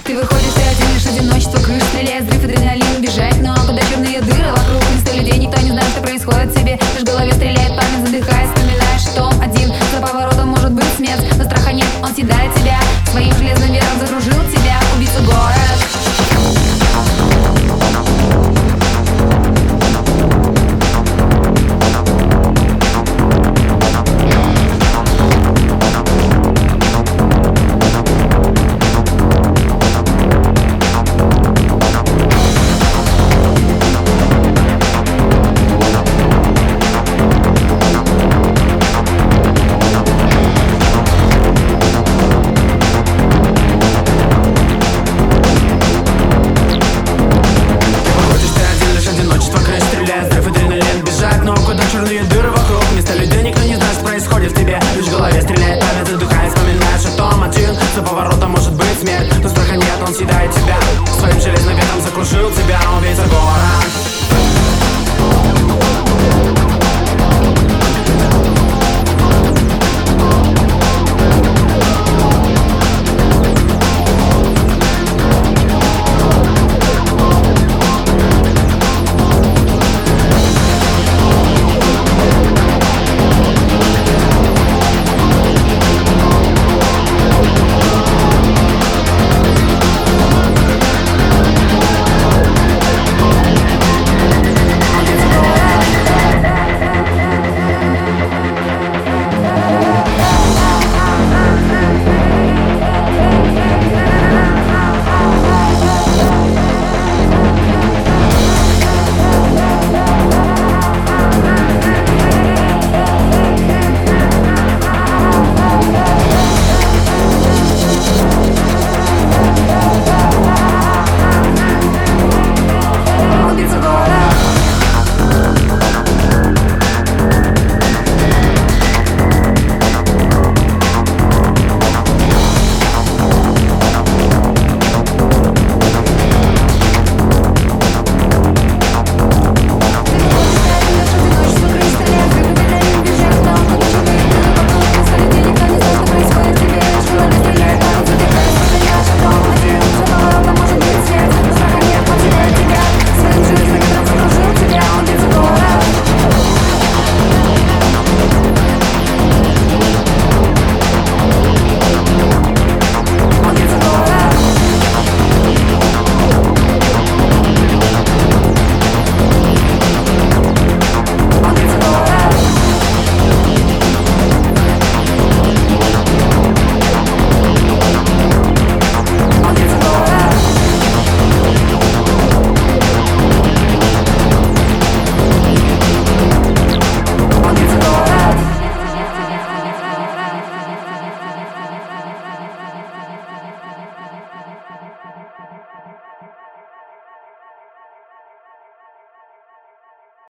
Ты выходишь, ты один, лишь одиночество, крыша стреляет, взрыв, адреналин, бежать. Но куда черные дыры вокруг, не 100 людей, никто не знает, что происходит в тебе. Лишь в голове стреляет память, задыхаясь, вспоминаешь, что один за поворотом может быть смерть. Но страха нет, он съедает тебя, своим железным вером закружил тебя, убийцу город. Взрыв, адреналин, бежать, но куда черные дыры